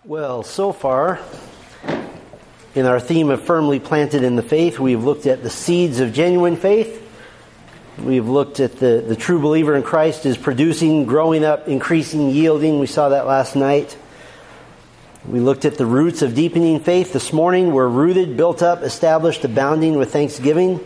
Well, so far, in our theme of firmly planted in the faith, we've looked at the seeds of genuine faith. We've looked at the true believer in Christ is producing, growing up, increasing, yielding. We saw that last night. We looked at the roots of deepening faith. This morning, we're rooted, built up, established, abounding with thanksgiving.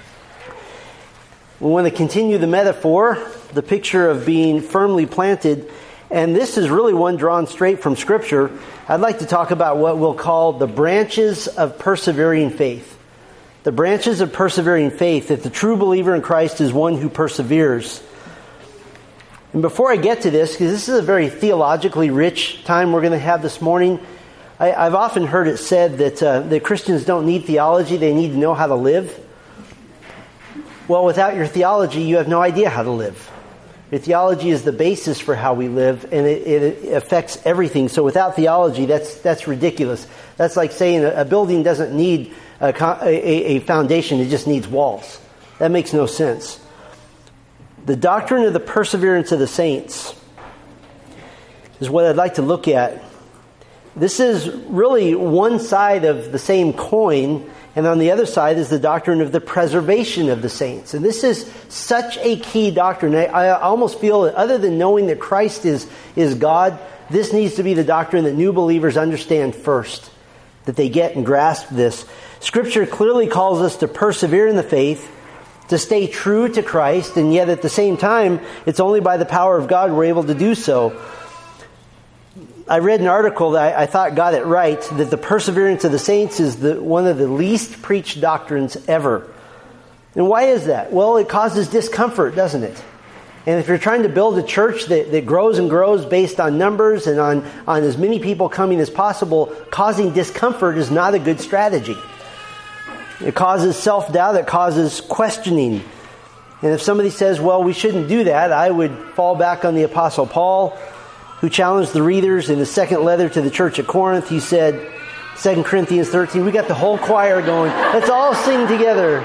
We want to continue the metaphor, the picture of being firmly planted. And this is really one drawn straight from Scripture. I'd like to talk about what we'll call the branches of persevering faith. The branches of persevering faith, that the true believer in Christ is one who perseveres. And before I get to this, because this is a very theologically rich time we're going to have this morning, I've often heard it said that Christians don't need theology, they need to know how to live. Well, without your theology, you have no idea how to live. Your theology is the basis for how we live, and it affects everything. So without theology, that's ridiculous. That's like saying a building doesn't need a foundation, it just needs walls. That makes no sense. The doctrine of the perseverance of the saints is what I'd like to look at. This is really one side of the same coin, and on the other side is the doctrine of the preservation of the saints. And this is such a key doctrine. I almost feel that other than knowing that Christ is God, this needs to be the doctrine that new believers understand first, that they get and grasp this. Scripture clearly calls us to persevere in the faith, to stay true to Christ, and yet at the same time, it's only by the power of God we're able to do so. I read an article that I thought got it right, that the perseverance of the saints is one of the least preached doctrines ever. And why is that? Well, it causes discomfort, doesn't it? And if you're trying to build a church that grows and grows based on numbers and on as many people coming as possible, causing discomfort is not a good strategy. It causes self-doubt, it causes questioning. And if somebody says, well, we shouldn't do that, I would fall back on the Apostle Paul, who challenged the readers in his second letter to the church at Corinth. He said, 2 Corinthians 13, we got the whole choir going. Let's all sing together.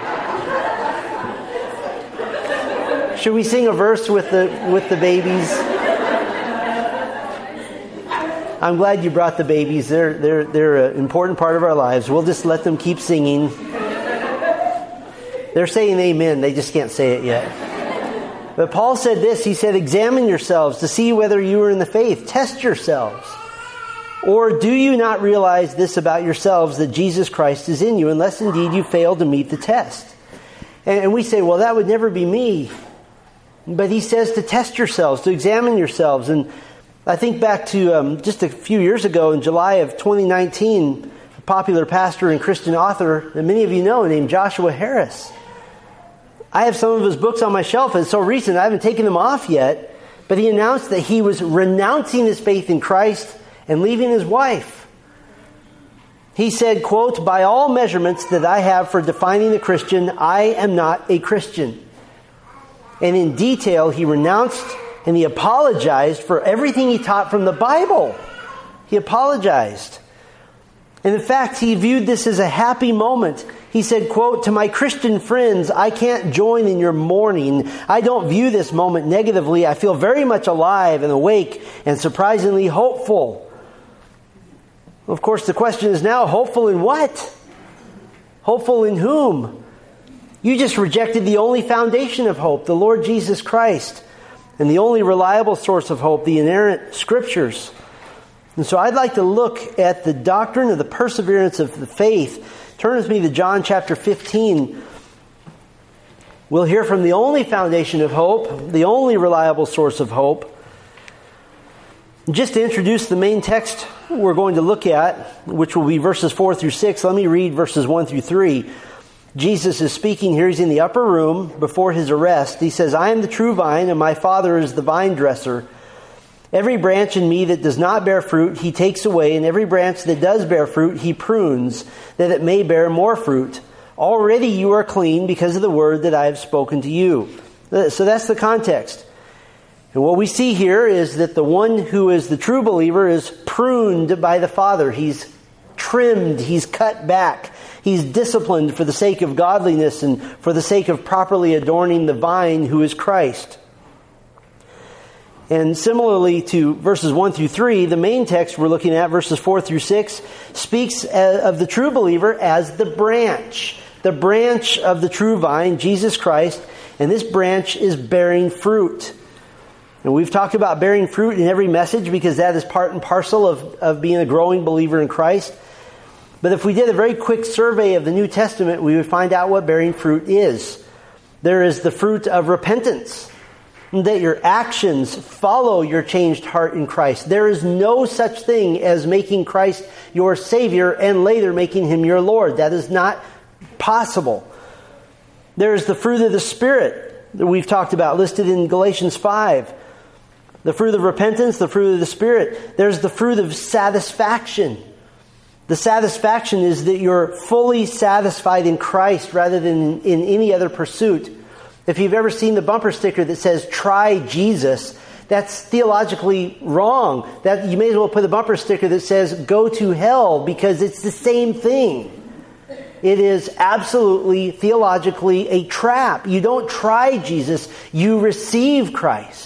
Should we sing a verse with the babies? I'm glad you brought the babies. They're an important part of our lives. We'll just let them keep singing. They're saying amen. They just can't say it yet. But Paul said this, he said, examine yourselves to see whether you are in the faith. Test yourselves. Or do you not realize this about yourselves, that Jesus Christ is in you, unless indeed you fail to meet the test? And we say, well, that would never be me. But he says to test yourselves, to examine yourselves. And I think back to just a few years ago, in July of 2019, a popular pastor and Christian author that many of you know named Joshua Harris. I have some of his books on my shelf. It's so recent, I haven't taken them off yet. But he announced that he was renouncing his faith in Christ and leaving his wife. He said, quote, by all measurements that I have for defining a Christian, I am not a Christian. And in detail, he renounced and he apologized for everything he taught from the Bible. He apologized. And in fact, he viewed this as a happy moment. He said, quote, to my Christian friends, I can't join in your mourning. I don't view this moment negatively. I feel very much alive and awake and surprisingly hopeful. Of course, the question is now, hopeful in what? Hopeful in whom? You just rejected the only foundation of hope, the Lord Jesus Christ, and the only reliable source of hope, the inerrant Scriptures. And so I'd like to look at the doctrine of the perseverance of the faith. Turn with me to John chapter 15. We'll hear from the only foundation of hope, the only reliable source of hope. Just to introduce the main text we're going to look at, which will be verses 4 through 6, let me read verses 1 through 3. Jesus is speaking here. He's in the upper room before his arrest. He says, I am the true vine, and my Father is the vine dresser. Every branch in me that does not bear fruit, he takes away, and every branch that does bear fruit, he prunes, that it may bear more fruit. Already you are clean because of the word that I have spoken to you. So that's the context. And what we see here is that the one who is the true believer is pruned by the Father. He's trimmed, he's cut back. He's disciplined for the sake of godliness and for the sake of properly adorning the vine who is Christ. And similarly to verses 1 through 3, the main text we're looking at, verses 4 through 6, speaks of the true believer as the branch of the true vine, Jesus Christ, and this branch is bearing fruit. And we've talked about bearing fruit in every message because that is part and parcel of being a growing believer in Christ. But if we did a very quick survey of the New Testament, we would find out what bearing fruit is. There is the fruit of repentance, that your actions follow your changed heart in Christ. There is no such thing as making Christ your Savior and later making Him your Lord. That is not possible. There is the fruit of the Spirit that we've talked about, listed in Galatians 5. The fruit of repentance, the fruit of the Spirit. There's the fruit of satisfaction. The satisfaction is that you're fully satisfied in Christ rather than in any other pursuit. If you've ever seen the bumper sticker that says, "Try Jesus," that's theologically wrong. That you may as well put a bumper sticker that says, "Go to hell," because it's the same thing. It is absolutely theologically a trap. You don't try Jesus, you receive Christ.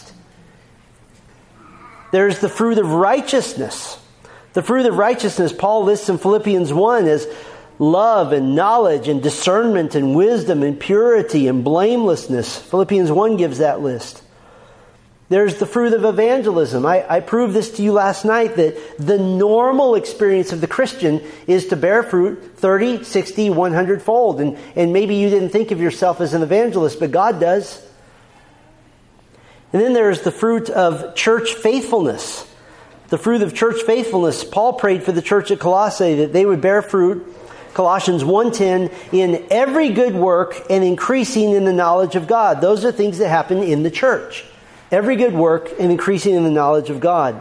There's the fruit of righteousness. The fruit of righteousness, Paul lists in Philippians 1 as love and knowledge and discernment and wisdom and purity and blamelessness. Philippians 1 gives that list. There's the fruit of evangelism. I proved this to you last night that the normal experience of the Christian is to bear fruit 30, 60, 100-fold. And maybe you didn't think of yourself as an evangelist, but God does. And then there's the fruit of church faithfulness. The fruit of church faithfulness. Paul prayed for the church at Colossae that they would bear fruit, Colossians 1:10, in every good work and increasing in the knowledge of God. Those are things that happen in the church. Every good work and increasing in the knowledge of God.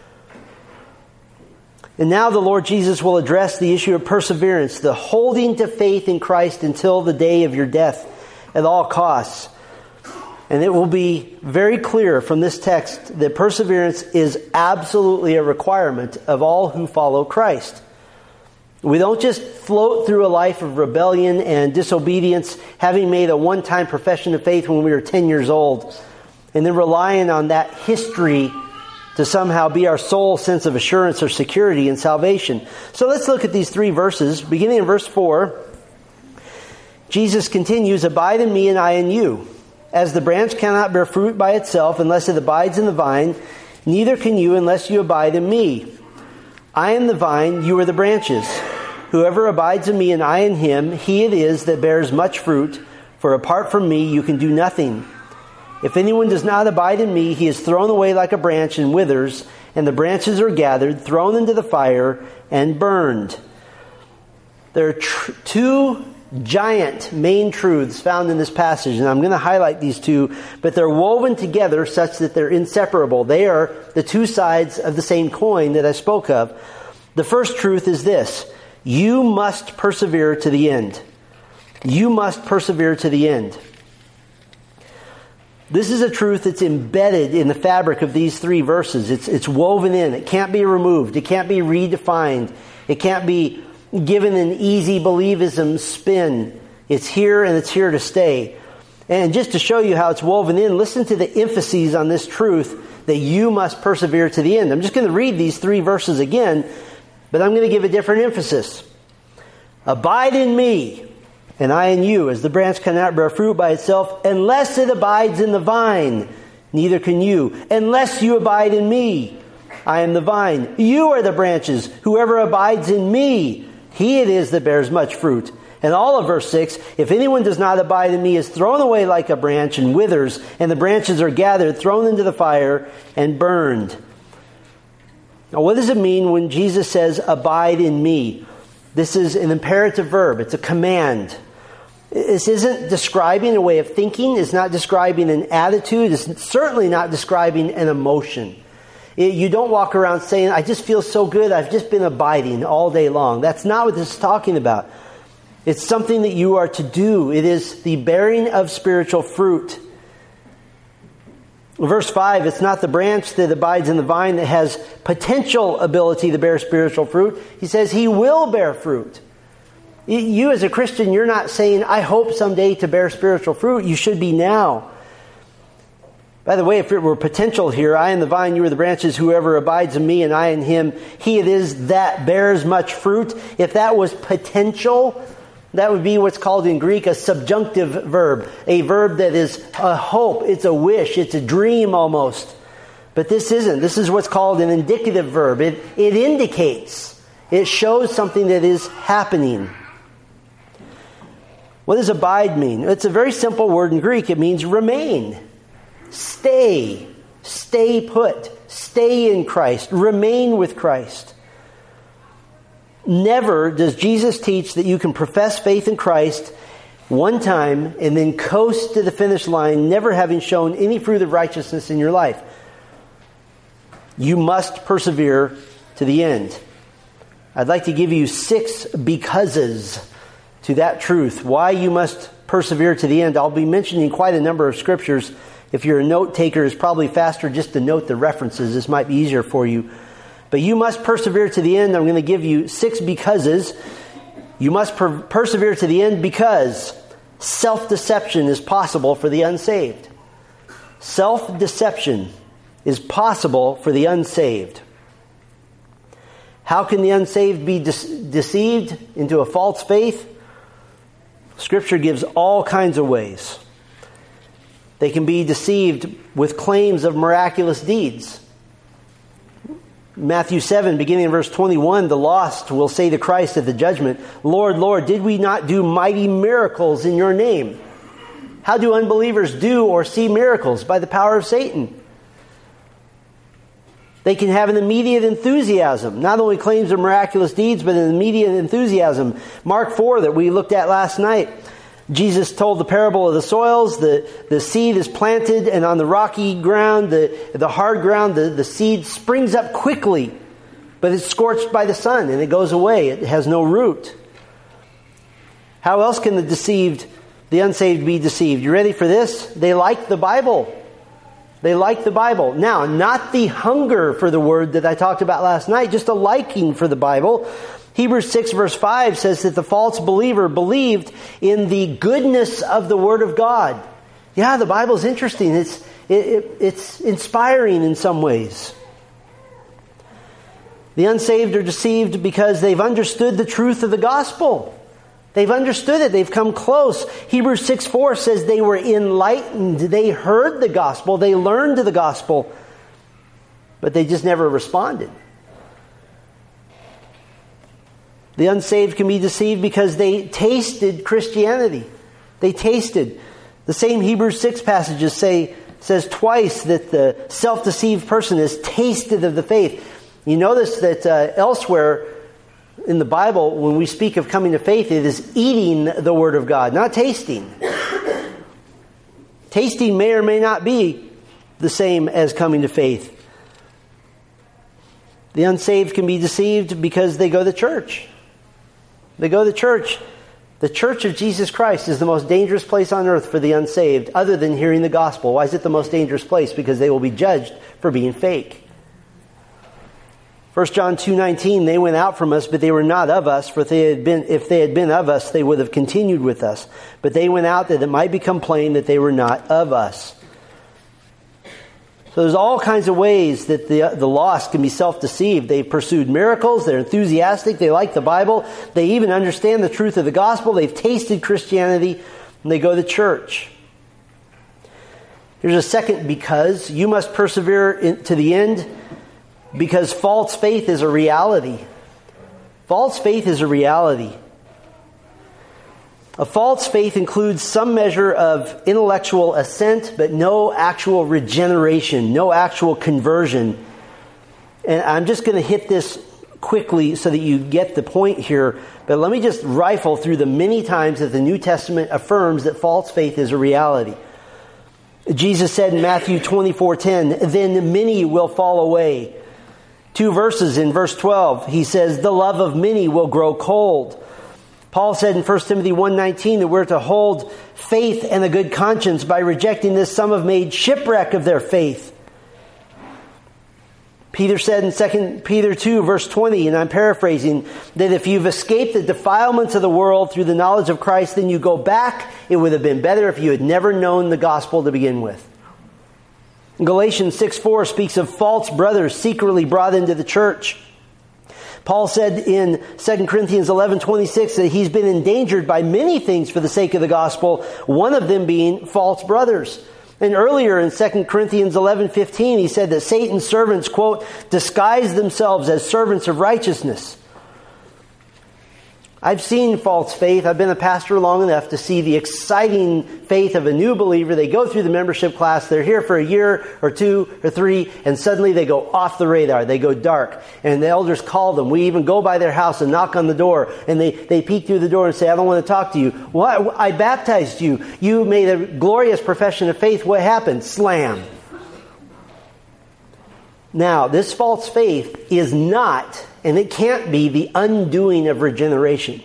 And now the Lord Jesus will address the issue of perseverance, the holding to faith in Christ until the day of your death at all costs. And it will be very clear from this text that perseverance is absolutely a requirement of all who follow Christ. We don't just float through a life of rebellion and disobedience, having made a one-time profession of faith when we were 10 years old, and then relying on that history to somehow be our sole sense of assurance or security in salvation. So let's look at these three verses. Beginning in verse 4, Jesus continues, "Abide in me and I in you. As the branch cannot bear fruit by itself unless it abides in the vine, neither can you unless you abide in me. I am the vine, you are the branches. Whoever abides in me and I in him, he it is that bears much fruit, for apart from me you can do nothing. If anyone does not abide in me, he is thrown away like a branch and withers, and the branches are gathered, thrown into the fire, and burned." There are two giant main truths found in this passage, and I'm going to highlight these two, but they're woven together such that they're inseparable. They are the two sides of the same coin that I spoke of. The first truth is this: you must persevere to the end. You must persevere to the end. This is a truth that's embedded in the fabric of these three verses. It's woven in. It can't be removed. It can't be redefined. It can't be given an easy believism spin. It's here and it's here to stay. And just to show you how it's woven in, listen to the emphases on this truth that you must persevere to the end. I'm just going to read these three verses again, but I'm going to give a different emphasis. Abide in me, and I in you, as the branch cannot bear fruit by itself unless it abides in the vine. Neither can you, unless you abide in me. I am the vine. You are the branches. Whoever abides in me, he it is that bears much fruit. And all of verse 6, if anyone does not abide in me is thrown away like a branch and withers, and the branches are gathered, thrown into the fire, and burned. Now, what does it mean when Jesus says, abide in me? This is an imperative verb. It's a command. This isn't describing a way of thinking. It's not describing an attitude. It's certainly not describing an emotion. You don't walk around saying, I just feel so good, I've just been abiding all day long. That's not what this is talking about. It's something that you are to do. It is the bearing of spiritual fruit. Verse 5, it's not the branch that abides in the vine that has potential ability to bear spiritual fruit. He says he will bear fruit. You as a Christian, you're not saying, I hope someday to bear spiritual fruit. You should be now. By the way, if it were potential here, I am the vine, you are the branches, whoever abides in me and I in him, he it is that bears much fruit. If that was potential, that would be what's called in Greek a subjunctive verb. A verb that is a hope, it's a wish, it's a dream almost. But this isn't. This is what's called an indicative verb. It indicates, it shows something that is happening. What does abide mean? It's a very simple word in Greek. It means remain. Stay. Stay put. Stay in Christ. Remain with Christ. Never does Jesus teach that you can profess faith in Christ one time and then coast to the finish line, never having shown any fruit of righteousness in your life. You must persevere to the end. I'd like to give you 6 becauses to that truth. Why you must persevere to the end. I'll be mentioning quite a number of scriptures. If you're a note taker, it's probably faster just to note the references. This might be easier for you. But you must persevere to the end. I'm going to give you 6 becauses. You must persevere to the end because self-deception is possible for the unsaved. Self-deception is possible for the unsaved. How can the unsaved be deceived into a false faith? Scripture gives all kinds of ways. They can be deceived with claims of miraculous deeds. Matthew 7, beginning in verse 21, the lost will say to Christ at the judgment, Lord, Lord, did we not do mighty miracles in your name? How do unbelievers do or see miracles? By the power of Satan. They can have an immediate enthusiasm. Not only claims of miraculous deeds, but an immediate enthusiasm. Mark 4 that we looked at last night. Jesus told the parable of the soils. The seed is planted, and on the rocky ground, the hard ground, the seed springs up quickly. But it's scorched by the sun, and it goes away. It has no root. How else can the unsaved be deceived? You ready for this? They like the Bible. They like the Bible. Now, not the hunger for the Word that I talked about last night, just a liking for the Bible. Hebrews 6 verse 5 says that the false believer believed in the goodness of the Word of God. Yeah, the Bible's interesting. It's inspiring in some ways. The unsaved are deceived because they've understood the truth of the gospel. They've understood it. They've come close. Hebrews 6:4 says they were enlightened. They heard the gospel. They learned the gospel. But they just never responded. The unsaved can be deceived because they tasted Christianity. They tasted. The same Hebrews 6 passages says twice that the self-deceived person has tasted of the faith. You notice that elsewhere in the Bible, when we speak of coming to faith, it is eating the Word of God, not tasting. Tasting may or may not be the same as coming to faith. The unsaved can be deceived because they go to church. They go to church. The church of Jesus Christ is the most dangerous place on earth for the unsaved, other than hearing the gospel. Why is it the most dangerous place? Because they will be judged for being fake. 1 John 2:19, they went out from us, but they were not of us. For if they had been of us, they would have continued with us. But they went out that it might become plain that they were not of us. So there's all kinds of ways that the lost can be self-deceived. They've pursued miracles. They're enthusiastic. They like the Bible. They even understand the truth of the gospel. They've tasted Christianity. And they go to church. Here's a second because. You must persevere to the end because false faith is a reality. False faith is a reality. A false faith includes some measure of intellectual assent, but no actual regeneration, no actual conversion. And I'm just going to hit this quickly so that you get the point here. But let me just rifle through the many times that the New Testament affirms that false faith is a reality. Jesus said in Matthew 24:10, "Then many will fall away." 2 verses in verse 12, he says, "The love of many will grow cold." Paul said in 1 Timothy 1:19 that we're to hold faith and a good conscience. By rejecting this, some have made shipwreck of their faith. Peter said in 2 Peter 2 verse 20, and I'm paraphrasing, that if you've escaped the defilements of the world through the knowledge of Christ, then you go back. It would have been better if you had never known the gospel to begin with. Galatians 6:4 speaks of false brothers secretly brought into the church. Paul said in 2 Corinthians 11:26 that he's been endangered by many things for the sake of the gospel, one of them being false brothers. And earlier in 2 Corinthians 11:15, he said that Satan's servants, quote, disguise themselves as servants of righteousness. I've seen false faith. I've been a pastor long enough to see the exciting faith of a new believer. They go through the membership class. They're here for a year or 2 or 3, and suddenly they go off the radar. They go dark. And the elders call them. We even go by their house and knock on the door. And they peek through the door and say, I don't want to talk to you. Well, I baptized you. You made a glorious profession of faith. What happened? Slam. Now, this false faith is not, and it can't be, the undoing of regeneration.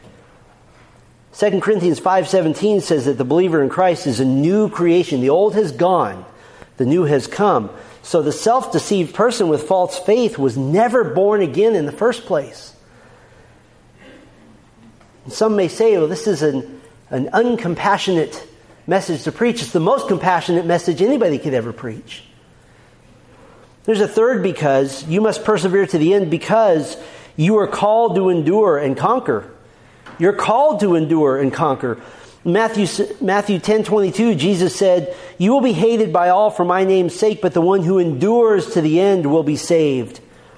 2 Corinthians 5:17 says that the believer in Christ is a new creation. The old has gone. The new has come. So the self-deceived person with false faith was never born again in the first place. And some may say, well, this is an uncompassionate message to preach. It's the most compassionate message anybody could ever preach. There's a third because. You must persevere to the end because you are called to endure and conquer. You're called to endure and conquer. Matthew 10:22, Jesus said, you will be hated by all for my name's sake, but the one who endures to the end will be saved.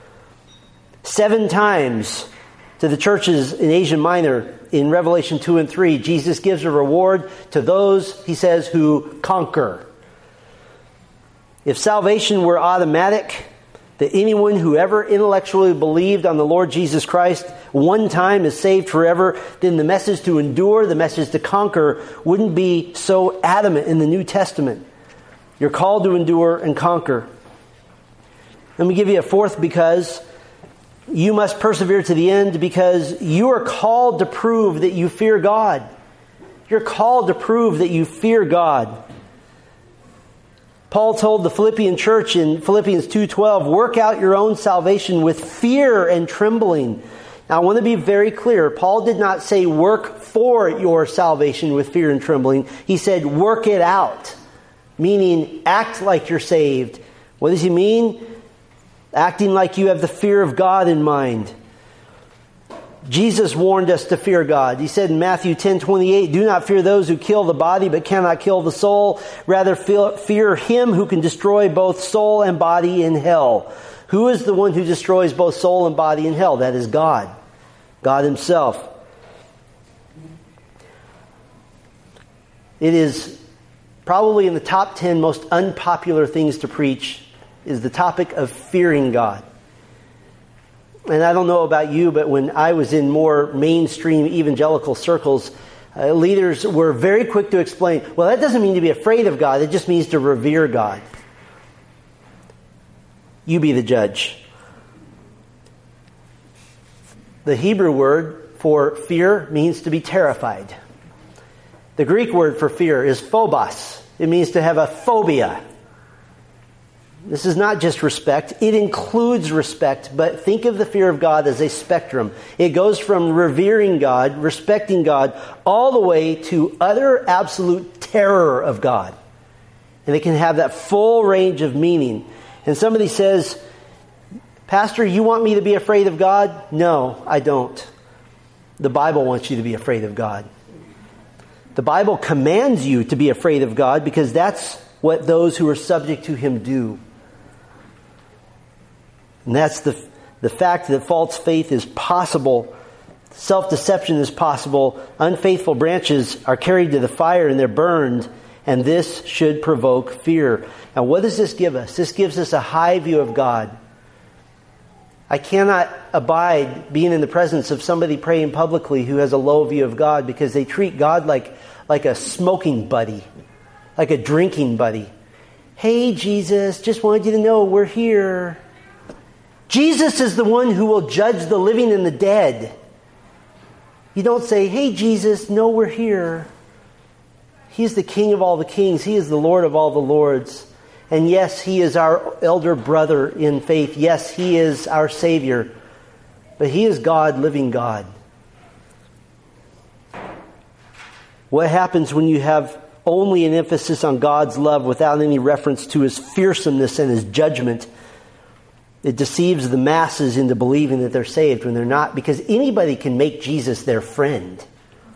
7 times to the churches in Asia Minor in Revelation 2 and 3, Jesus gives a reward to those, he says, who conquer. If salvation were automatic, that anyone who ever intellectually believed on the Lord Jesus Christ one time is saved forever, then the message to endure, the message to conquer, wouldn't be so adamant in the New Testament. You're called to endure and conquer. Let me give you a fourth because. You must persevere to the end because you are called to prove that you fear God. You're called to prove that you fear God. Paul told the Philippian church in Philippians 2:12, work out your own salvation with fear and trembling. Now, I want to be very clear. Paul did not say work for your salvation with fear and trembling. He said work it out, meaning act like you're saved. What does he mean? Acting like you have the fear of God in mind. Jesus warned us to fear God. He said in Matthew 10:28, do not fear those who kill the body but cannot kill the soul. Rather fear him who can destroy both soul and body in hell. Who is the one who destroys both soul and body in hell? That is God. God himself. It is probably in the top 10 most unpopular things to preach is the topic of fearing God. And I don't know about you, but when I was in more mainstream evangelical circles, leaders were very quick to explain, well, that doesn't mean to be afraid of God. It just means to revere God. You be the judge. The Hebrew word for fear means to be terrified. The Greek word for fear is phobos. It means to have a phobia. This is not just respect. It includes respect, but think of the fear of God as a spectrum. It goes from revering God, respecting God, all the way to utter absolute terror of God. And it can have that full range of meaning. And somebody says, Pastor, you want me to be afraid of God? No, I don't. The Bible wants you to be afraid of God. The Bible commands you to be afraid of God because that's what those who are subject to Him do. And that's the fact that false faith is possible. Self-deception is possible. Unfaithful branches are carried to the fire and they're burned. And this should provoke fear. Now, what does this give us? This gives us a high view of God. I cannot abide being in the presence of somebody praying publicly who has a low view of God because they treat God like a smoking buddy, like a drinking buddy. Hey, Jesus, just wanted you to know we're here. Jesus is the one who will judge the living and the dead. You don't say, hey, Jesus, no, we're here. He's the King of all the kings. He is the Lord of all the lords. And yes, He is our elder brother in faith. Yes, He is our Savior. But He is God, living God. What happens when you have only an emphasis on God's love without any reference to His fearsomeness and His judgment. It deceives the masses into believing that they're saved when they're not, because anybody can make Jesus their friend.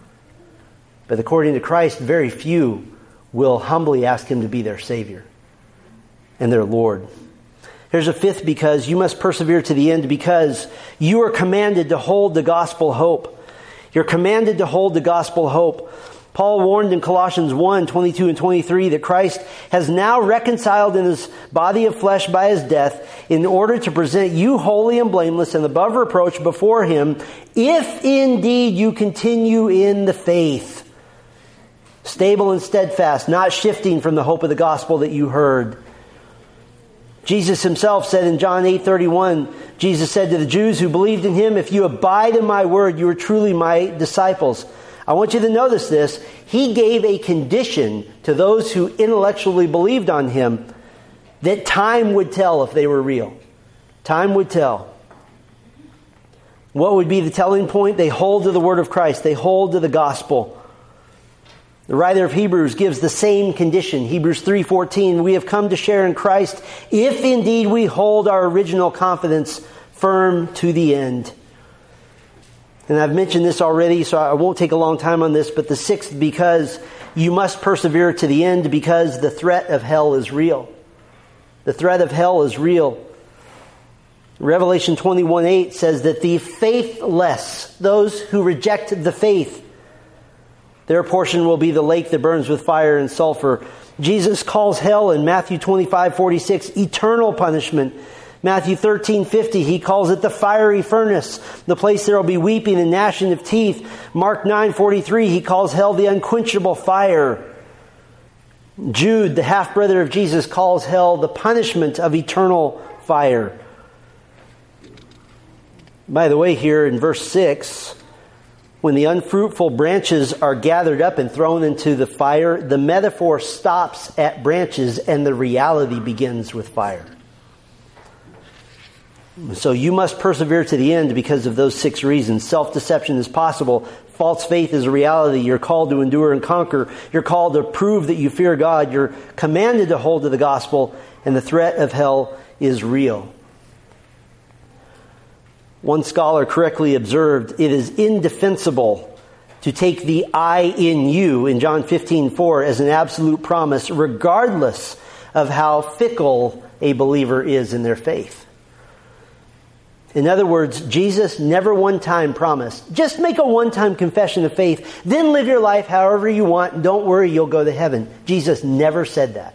But according to Christ, very few will humbly ask Him to be their Savior and their Lord. Here's a fifth because: you must persevere to the end, because you are commanded to hold the gospel hope. You're commanded to hold the gospel hope. Paul warned in Colossians 1, 22 and 23 that Christ has now reconciled in His body of flesh by His death in order to present you holy and blameless and above reproach before Him, if indeed you continue in the faith, stable and steadfast, not shifting from the hope of the gospel that you heard. Jesus Himself said in John 8:31, Jesus said to the Jews who believed in Him, "If you abide in my word, you are truly my disciples." I want you to notice this. He gave a condition to those who intellectually believed on Him that time would tell if they were real. Time would tell. What would be the telling point? They hold to the word of Christ. They hold to the gospel. The writer of Hebrews gives the same condition. Hebrews 3:14, we have come to share in Christ if indeed we hold our original confidence firm to the end. And I've mentioned this already, so I won't take a long time on this, but the sixth, because you must persevere to the end, because the threat of hell is real. The threat of hell is real. Revelation 21:8 says that the faithless, those who reject the faith, their portion will be the lake that burns with fire and sulfur. Jesus calls hell in Matthew 25:46 eternal punishment. Matthew 13:50, He calls it the fiery furnace, the place there will be weeping and gnashing of teeth. Mark 9:43, He calls hell the unquenchable fire. Jude, the half-brother of Jesus, calls hell the punishment of eternal fire. By the way, here in verse 6, when the unfruitful branches are gathered up and thrown into the fire, the metaphor stops at branches and the reality begins with fire. So you must persevere to the end because of those 6 reasons. Self-deception is possible. False faith is a reality. You're called to endure and conquer. You're called to prove that you fear God. You're commanded to hold to the gospel. And the threat of hell is real. One scholar correctly observed, it is indefensible to take the I in you in John 15:4 as an absolute promise, regardless of how fickle a believer is in their faith. In other words, Jesus never one time promised, just make a one-time confession of faith, then live your life however you want, and don't worry, you'll go to heaven. Jesus never said that.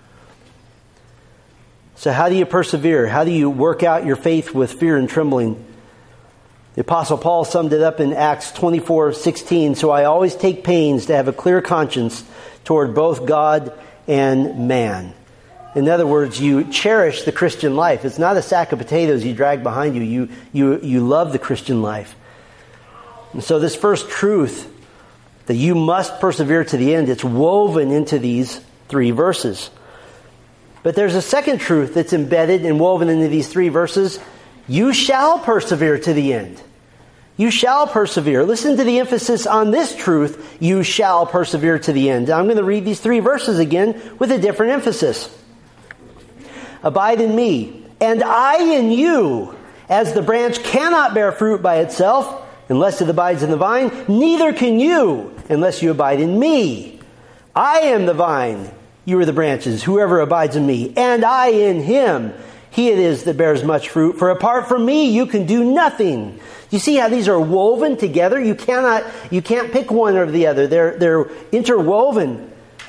So how do you persevere? How do you work out your faith with fear and trembling? The Apostle Paul summed it up in Acts 24:16, so I always take pains to have a clear conscience toward both God and man. In other words, you cherish the Christian life. It's not a sack of potatoes you drag behind you. You love the Christian life. And so this first truth, that you must persevere to the end, it's woven into these 3 verses. But there's a second truth that's embedded and woven into these 3 verses. You shall persevere to the end. You shall persevere. Listen to the emphasis on this truth. You shall persevere to the end. I'm going to read these 3 verses again with a different emphasis. Abide in me, and I in you. As the branch cannot bear fruit by itself unless it abides in the vine, neither can you unless you abide in me. I am the vine, you are the branches. Whoever abides in me, and I in him, he it is that bears much fruit. For apart from me, you can do nothing. You see how these are woven together? You can't pick one or the other. They're interwoven.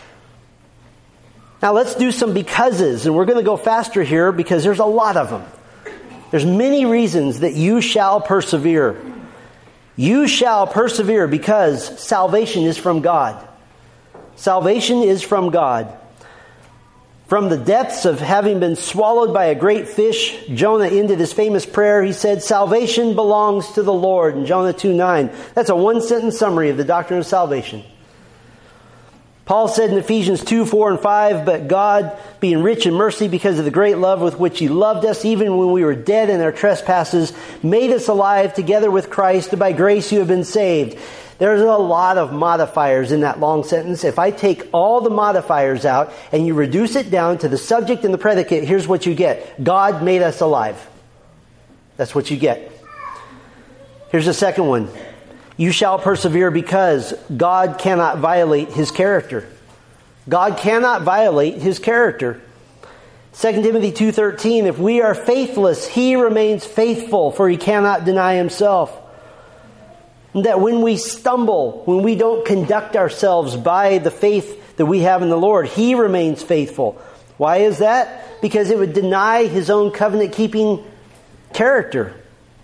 Now let's do some becauses, and we're going to go faster here because there's a lot of them. There's many reasons that you shall persevere. You shall persevere because salvation is from God. Salvation is from God. From the depths of having been swallowed by a great fish, Jonah ended his famous prayer. He said, salvation belongs to the Lord in Jonah 2:9. That's a one-sentence summary of the doctrine of salvation. Paul said in Ephesians 2, 4, and 5, but God, being rich in mercy because of the great love with which He loved us, even when we were dead in our trespasses, made us alive together with Christ, and by grace you have been saved. There's a lot of modifiers in that long sentence. If I take all the modifiers out and you reduce it down to the subject and the predicate, here's what you get. God made us alive. That's what you get. Here's the second one. You shall persevere because God cannot violate His character. God cannot violate His character. 2 Timothy 2:13, if we are faithless, He remains faithful, for He cannot deny Himself. And that when we stumble, when we don't conduct ourselves by the faith that we have in the Lord, He remains faithful. Why is that? Because it would deny His own covenant-keeping character.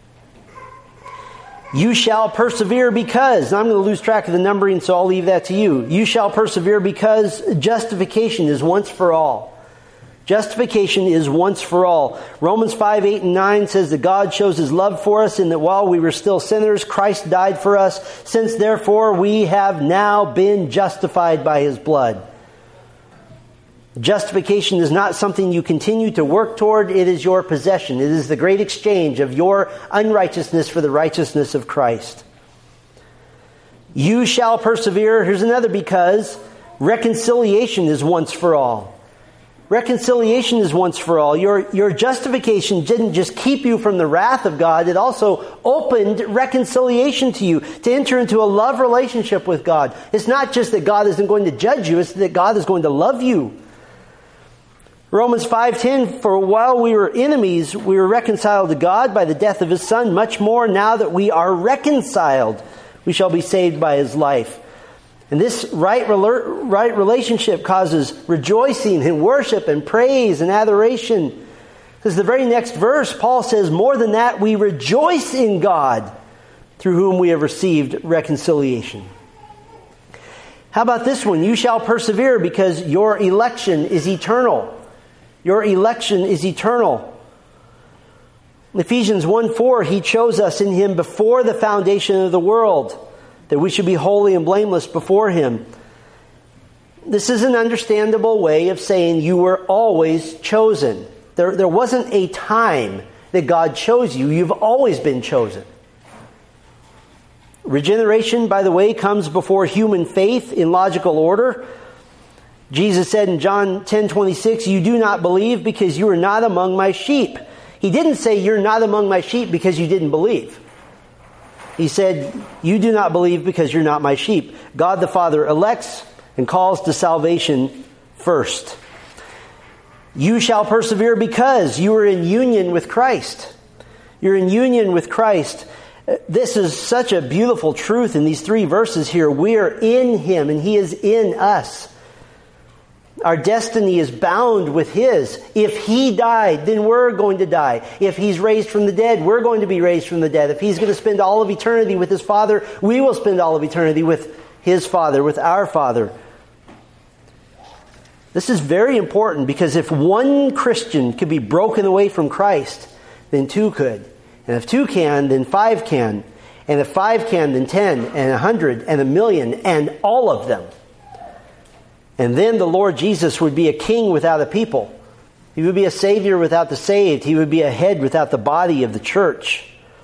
You shall persevere because, I'm going to lose track of the numbering, so I'll leave that to you. You shall persevere because justification is once for all. Justification is once for all. Romans 5, 8, and 9 says that God shows His love for us in that while we were still sinners, Christ died for us. Since therefore we have now been justified by His blood. Justification is not something you continue to work toward. It is your possession. It is the great exchange of your unrighteousness for the righteousness of Christ. You shall persevere. Here's another because. Reconciliation is once for all. Reconciliation is once for all. Your justification didn't just keep you from the wrath of God. It also opened reconciliation to you to enter into a love relationship with God. It's not just that God isn't going to judge you. It's that God is going to love you. Romans 5:10, for while we were enemies, we were reconciled to God by the death of His Son. Much more now that we are reconciled, we shall be saved by His life. And this right relationship causes rejoicing and worship and praise and adoration. Because the very next verse, Paul says, more than that, we rejoice in God, through whom we have received reconciliation. How about this one? You shall persevere because your election is eternal. Your election is eternal. In Ephesians 1:4, He chose us in Him before the foundation of the world, that we should be holy and blameless before Him. This is an understandable way of saying you were always chosen. There wasn't a time that God chose you. You've always been chosen. Regeneration, by the way, comes before human faith in logical order. Jesus said in John 10:26, you do not believe because you are not among my sheep. He didn't say you're not among my sheep because you didn't believe. He said, you do not believe because you're not my sheep. God the Father elects and calls to salvation first. You shall persevere because you are in union with Christ. You're in union with Christ. This is such a beautiful truth in these three verses here. We are in Him and He is in us. Our destiny is bound with His. If He died, then we're going to die. If He's raised from the dead, we're going to be raised from the dead. If He's going to spend all of eternity with His Father, we will spend all of eternity with His Father, with our Father. This is very important because if one Christian could be broken away from Christ, then two could. And if two can, then five can. And if five can, then 10 and 100 and 1,000,000 and all of them. And then the Lord Jesus would be a king without a people. He would be a savior without the saved. He would be a head without the body of the church.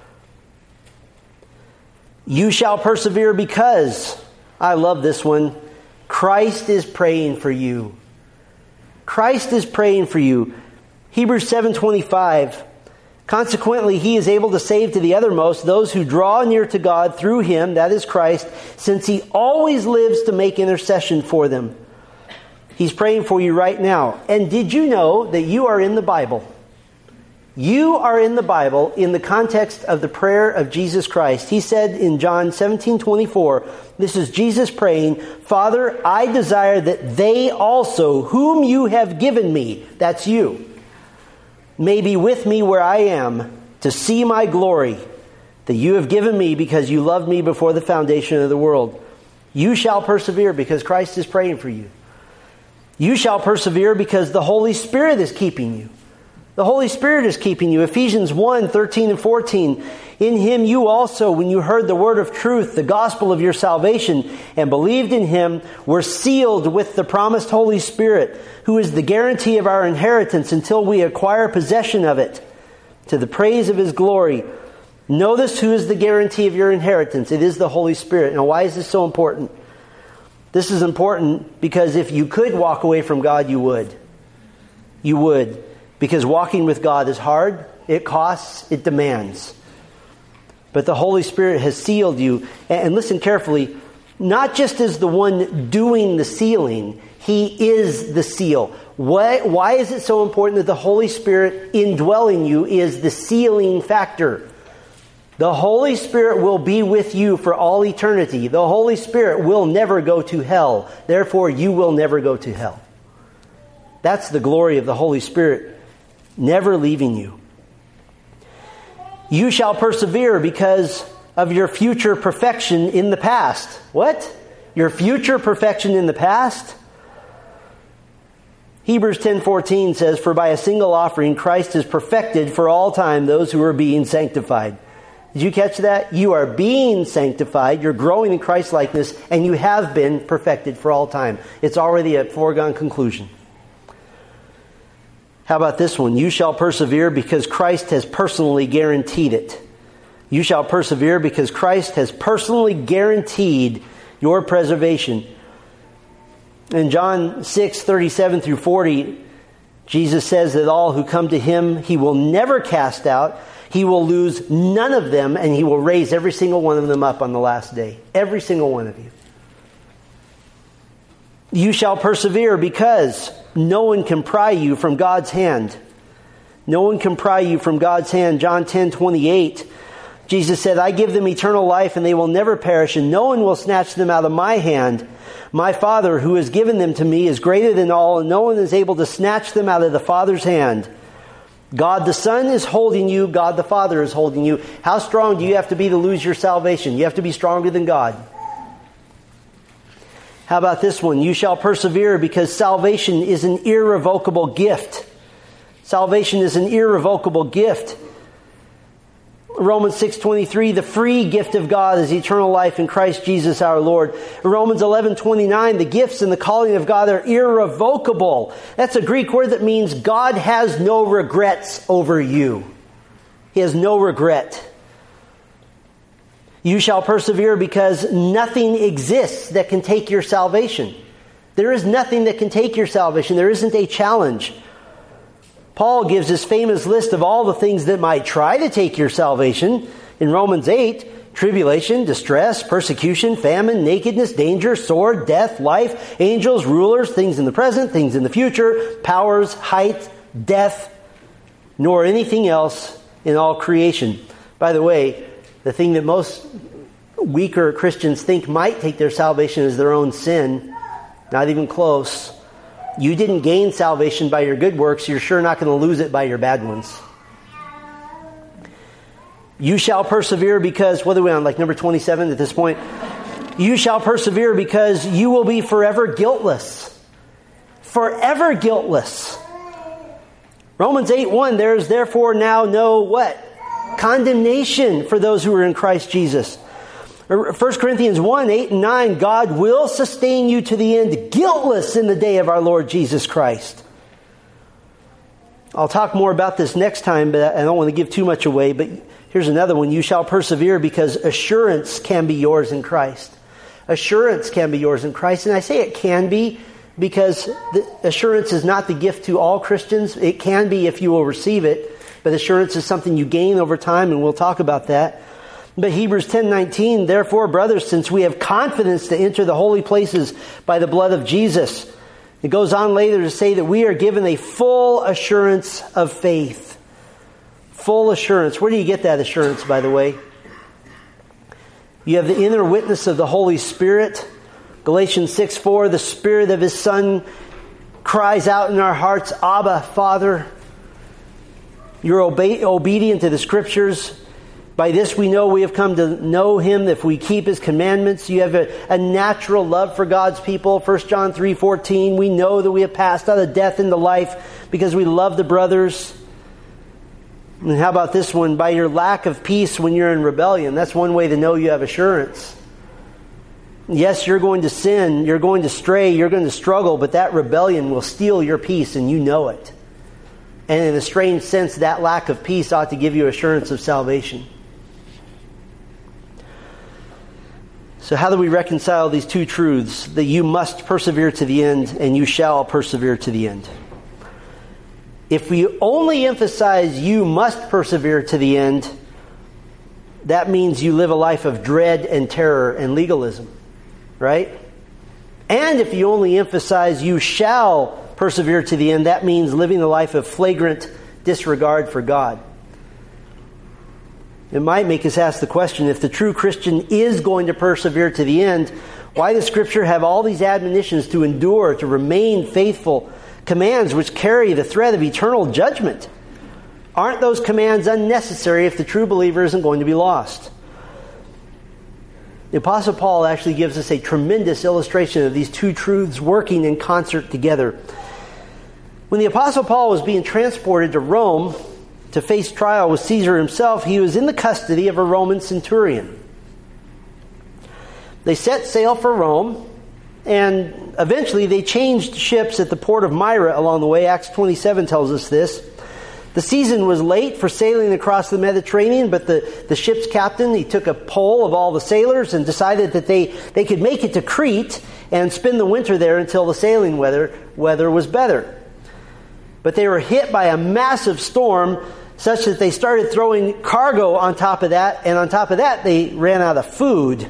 You shall persevere because, I love this one, Christ is praying for you. Christ is praying for you. Hebrews 7:25, consequently, He is able to save to the uttermost those who draw near to God through Him, that is Christ, since He always lives to make intercession for them. He's praying for you right now. And did you know that you are in the Bible? You are in the Bible in the context of the prayer of Jesus Christ. He said in John 17:24, this is Jesus praying, Father, I desire that they also, whom you have given me, that's you, may be with me where I am, to see my glory that you have given me because you loved me before the foundation of the world. You shall persevere because Christ is praying for you. You shall persevere because the Holy Spirit is keeping you. The Holy Spirit is keeping you. Ephesians 1, 13 and 14. In Him you also, when you heard the word of truth, the gospel of your salvation, and believed in Him, were sealed with the promised Holy Spirit, who is the guarantee of our inheritance until we acquire possession of it, to the praise of His glory. Notice who is the guarantee of your inheritance. It is the Holy Spirit. Now, why is this so important? This is important because if you could walk away from God, you would. You would. Because walking with God is hard, it costs, it demands. But the Holy Spirit has sealed you. And listen carefully, not just as the one doing the sealing, He is the seal. Why is it so important that the Holy Spirit indwelling you is the sealing factor? The Holy Spirit will be with you for all eternity. The Holy Spirit will never go to hell. Therefore, you will never go to hell. That's the glory of the Holy Spirit. Never leaving you. You shall persevere because of your future perfection in the past. What? Your future perfection in the past? Hebrews 10:14 says, for by a single offering Christ has perfected for all time those who are being sanctified. Did you catch that? You are being sanctified, you're growing in Christ-likeness, and you have been perfected for all time. It's already a foregone conclusion. How about this one? You shall persevere because Christ has personally guaranteed it. You shall persevere because Christ has personally guaranteed your preservation. In John 6, 37 through 40, Jesus says that all who come to Him, He will never cast out. He will lose none of them, and He will raise every single one of them up on the last day. Every single one of you. You shall persevere because no one can pry you from God's hand. No one can pry you from God's hand. John 10:28. Jesus said, I give them eternal life and they will never perish, and no one will snatch them out of my hand. My Father who has given them to me is greater than all, and no one is able to snatch them out of the Father's hand. God the Son is holding you. God the Father is holding you. How strong do you have to be to lose your salvation? You have to be stronger than God. How about this one? You shall persevere because salvation is an irrevocable gift. Salvation is an irrevocable gift. Romans 6:23, the free gift of God is eternal life in Christ Jesus our Lord. Romans 11:29, the gifts and the calling of God are irrevocable. That's a Greek word that means God has no regrets over you. He has no regret. You shall persevere because nothing exists that can take your salvation. There is nothing that can take your salvation. There isn't a challenge. Paul gives his famous list of all the things that might try to take your salvation. In Romans 8, tribulation, distress, persecution, famine, nakedness, danger, sword, death, life, angels, rulers, things in the present, things in the future, powers, height, depth, nor anything else in all creation. By the way, the thing that most weaker Christians think might take their salvation is their own sin. Not even close. You didn't gain salvation by your good works. You're sure not going to lose it by your bad ones. You shall persevere because, what are we on, like number 27 at this point? You shall persevere because you will be forever guiltless. Forever guiltless. Romans 8:1, there is therefore now no what? Condemnation for those who are in Christ Jesus. 1 Corinthians 1:8 and 9, God will sustain you to the end, guiltless in the day of our Lord Jesus Christ. I'll talk more about this next time, but I don't want to give too much away. But here's another one. You shall persevere because assurance can be yours in Christ. Assurance can be yours in Christ. And I say it can be because the assurance is not the gift to all Christians. It can be if you will receive it. But assurance is something you gain over time, and we'll talk about that. But Hebrews 10:19, therefore, brothers, since we have confidence to enter the holy places by the blood of Jesus. It goes on later to say that we are given a full assurance of faith. Full assurance. Where do you get that assurance, by the way? You have the inner witness of the Holy Spirit. Galatians 6:4, the Spirit of His Son cries out in our hearts, Abba, Father. You're obedient to the Scriptures. By this we know we have come to know Him if we keep His commandments. You have a natural love for God's people. 1 John 3:14, we know that we have passed out of death into life because we love the brothers. And how about this one? By your lack of peace when you're in rebellion. That's one way to know you have assurance. Yes, you're going to sin, you're going to stray, you're going to struggle, but that rebellion will steal your peace and you know it. And in a strange sense, that lack of peace ought to give you assurance of salvation. So how do we reconcile these two truths? That you must persevere to the end and you shall persevere to the end. If we only emphasize you must persevere to the end, that means you live a life of dread and terror and legalism, right? And if you only emphasize you shall persevere to the end, that means living a life of flagrant disregard for God. It might make us ask the question, if the true Christian is going to persevere to the end, why does Scripture have all these admonitions to endure, to remain faithful, commands which carry the threat of eternal judgment? Aren't those commands unnecessary if the true believer isn't going to be lost? The Apostle Paul actually gives us a tremendous illustration of these two truths working in concert together. When the Apostle Paul was being transported to Rome to face trial with Caesar himself, he was in the custody of a Roman centurion. They set sail for Rome, and eventually they changed ships at the port of Myra along the way. Acts 27 tells us this. The season was late for sailing across the Mediterranean, but the ship's captain, he took a poll of all the sailors and decided that they could make it to Crete and spend the winter there until the sailing weather was better. But they were hit by a massive storm such that they started throwing cargo on top of that, and on top of that they ran out of food.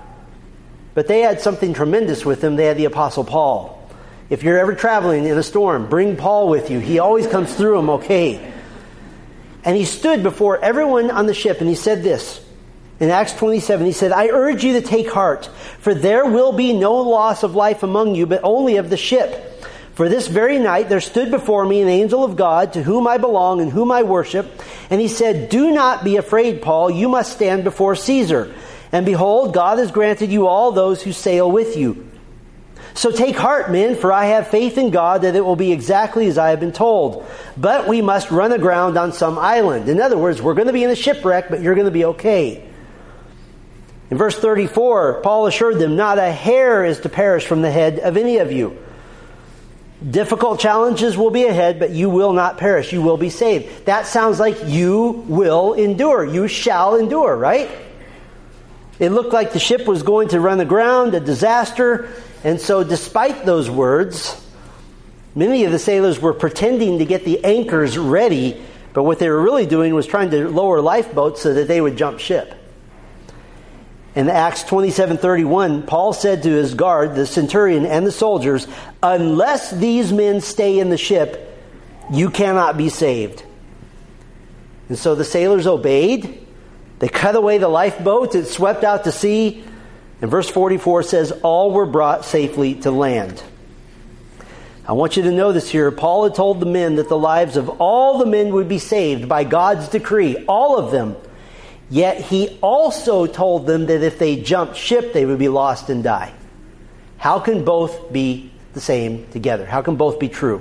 But they had something tremendous with them. They had the Apostle Paul. If you're ever traveling in a storm, bring Paul with you. He always comes through them okay. And he stood before everyone on the ship and he said this. In Acts 27, he said, I urge you to take heart, for there will be no loss of life among you, but only of the ship. For this very night there stood before me an angel of God, to whom I belong and whom I worship. And he said, do not be afraid, Paul. You must stand before Caesar. And behold, God has granted you all those who sail with you. So take heart, men, for I have faith in God that it will be exactly as I have been told. But we must run aground on some island. In other words, we're going to be in a shipwreck, but you're going to be okay. In verse 34, Paul assured them, not a hair is to perish from the head of any of you. Difficult challenges will be ahead, but you will not perish. You will be saved. That sounds like you will endure. You shall endure, right? It looked like the ship was going to run aground, a disaster. And so despite those words, many of the sailors were pretending to get the anchors ready, but what they were really doing was trying to lower lifeboats so that they would jump ship. In Acts 27:31, Paul said to his guard, the centurion and the soldiers, unless these men stay in the ship, you cannot be saved. And so the sailors obeyed. They cut away the lifeboats. It swept out to sea. And verse 44 says, all were brought safely to land. I want you to know this here. Paul had told the men that the lives of all the men would be saved by God's decree, all of them. Yet he also told them that if they jumped ship, they would be lost and die. How can both be the same together? How can both be true?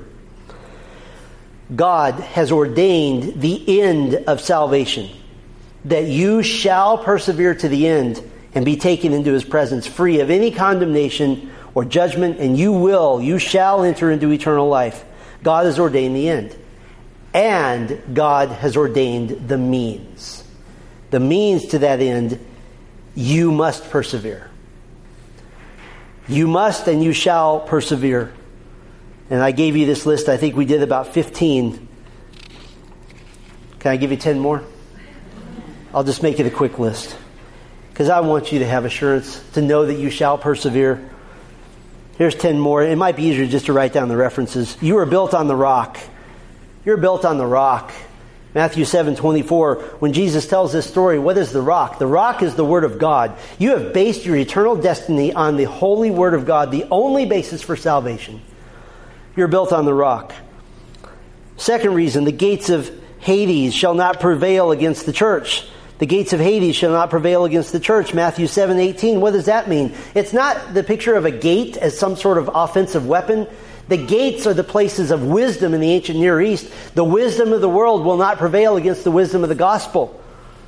God has ordained the end of salvation, that you shall persevere to the end and be taken into his presence, free of any condemnation or judgment, and you shall enter into eternal life. God has ordained the end. And God has ordained the means. The means to that end, you must persevere. You must and you shall persevere. And I gave you this list. I think we did about 15. Can I give you 10 more? I'll just make it a quick list, because I want you to have assurance to know that you shall persevere. Here's 10 more. It might be easier just to write down the references. You are built on the rock. You're built on the rock. Matthew 7:24, when Jesus tells this story, what is the rock? The rock is the Word of God. You have based your eternal destiny on the holy Word of God, the only basis for salvation. You're built on the rock. Second reason, the gates of Hades shall not prevail against the church. The gates of Hades shall not prevail against the church. Matthew 7:18, what does that mean? It's not the picture of a gate as some sort of offensive weapon. The gates are the places of wisdom in the ancient Near East. The wisdom of the world will not prevail against the wisdom of the gospel.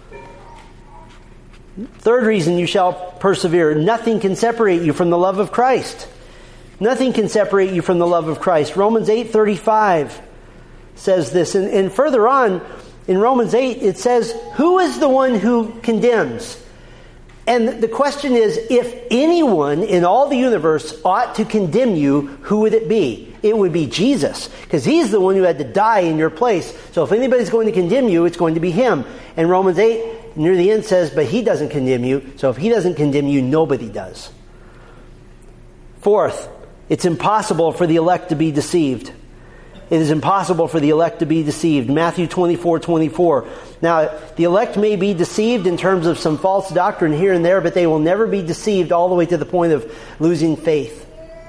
Third reason you shall persevere. Nothing can separate you from the love of Christ. Nothing can separate you from the love of Christ. Romans 8:35 says this. And further on, in Romans 8, it says, who is the one who condemns? And the question is, if anyone in all the universe ought to condemn you, who would it be? It would be Jesus, because He's the one who had to die in your place. So if anybody's going to condemn you, it's going to be Him. And Romans 8, near the end, says, but He doesn't condemn you. So if He doesn't condemn you, nobody does. Fourth, it's impossible for the elect to be deceived. It is impossible for the elect to be deceived. Matthew 24:24. Now, the elect may be deceived in terms of some false doctrine here and there, but they will never be deceived all the way to the point of losing faith.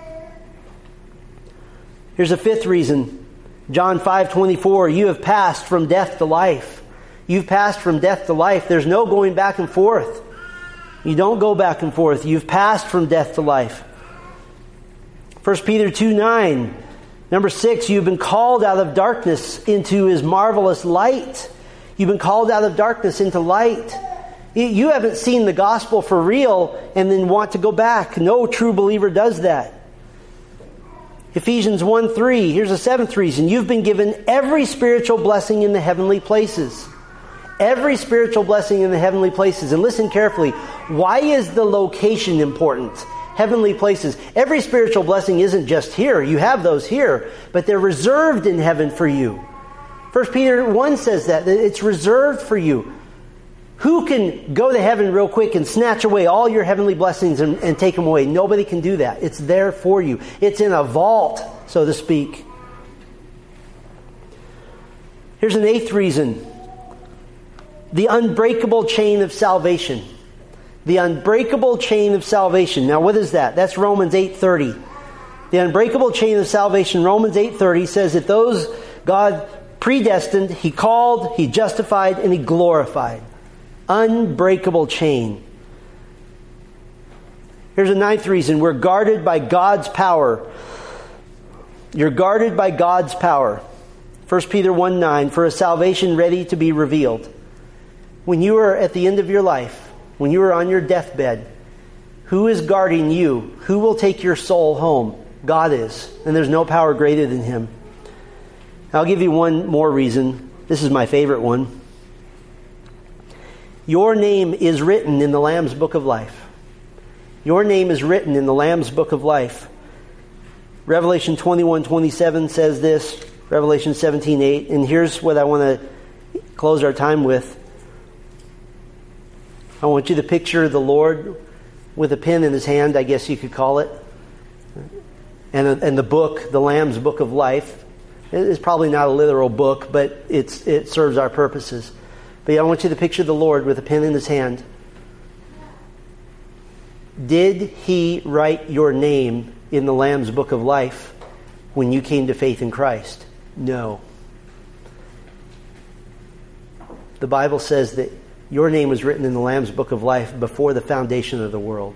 Here's a fifth reason. John 5:24. You have passed from death to life. You've passed from death to life. There's no going back and forth. You don't go back and forth. You've passed from death to life. 1 Peter 2:9. Number 6, you've been called out of darkness into His marvelous light. You've been called out of darkness into light. You haven't seen the gospel for real and then want to go back. No true believer does that. Ephesians 1:3, here's a seventh reason. You've been given every spiritual blessing in the heavenly places. Every spiritual blessing in the heavenly places. And listen carefully. Why is the location important? Heavenly places. Every spiritual blessing isn't just here. You have those here, but they're reserved in heaven for you. 1 Peter 1 says that it's reserved for you. Who can go to heaven real quick and snatch away all your heavenly blessings and take them away? Nobody can do that. It's there for you. It's in a vault, so to speak. Here's an eighth reason. The unbreakable chain of salvation. The unbreakable chain of salvation. Now, what is that? That's Romans 8:30. The unbreakable chain of salvation, Romans 8:30, says that those God predestined, He called, He justified, and He glorified. Unbreakable chain. Here's a ninth reason. We're guarded by God's power. You're guarded by God's power. 1 Peter 1:9, for a salvation ready to be revealed. When you are at the end of your life, when you are on your deathbed, who is guarding you? Who will take your soul home? God is. And there's no power greater than Him. I'll give you one more reason. This is my favorite one. Your name is written in the Lamb's Book of Life. Your name is written in the Lamb's Book of Life. Revelation 21:27 says this. Revelation 17:8. And here's what I want to close our time with. I want you to picture the Lord with a pen in His hand, I guess you could call it. And the book, the Lamb's Book of Life. It's probably not a literal book, but it serves our purposes. But I want you to picture the Lord with a pen in His hand. Did He write your name in the Lamb's Book of Life when you came to faith in Christ? No. The Bible says that your name was written in the Lamb's Book of Life before the foundation of the world.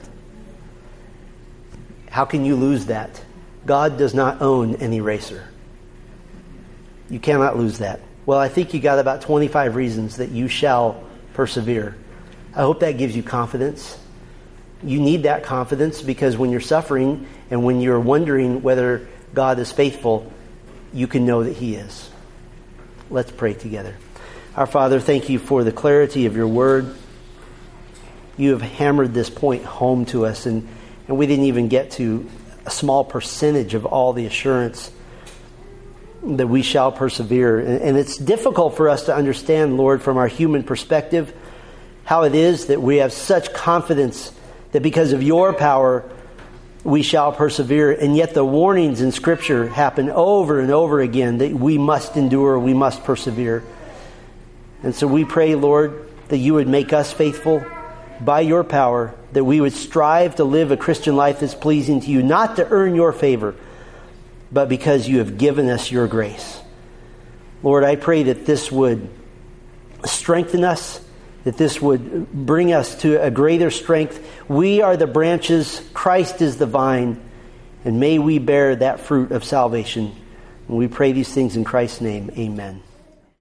How can you lose that? God does not own an eraser. You cannot lose that. Well, I think you got about 25 reasons that you shall persevere. I hope that gives you confidence. You need that confidence because when you're suffering and when you're wondering whether God is faithful, you can know that He is. Let's pray together. Our Father, thank You for the clarity of Your Word. You have hammered this point home to us, and we didn't even get to a small percentage of all the assurance that we shall persevere. And it's difficult for us to understand, Lord, from our human perspective, how it is that we have such confidence that because of Your power, we shall persevere. And yet the warnings in Scripture happen over and over again that we must endure, we must persevere. And so we pray, Lord, that You would make us faithful by Your power, that we would strive to live a Christian life that's pleasing to You, not to earn Your favor, but because You have given us Your grace. Lord, I pray that this would strengthen us, that this would bring us to a greater strength. We are the branches, Christ is the vine, And may we bear that fruit of salvation. And we pray these things in Christ's name. Amen.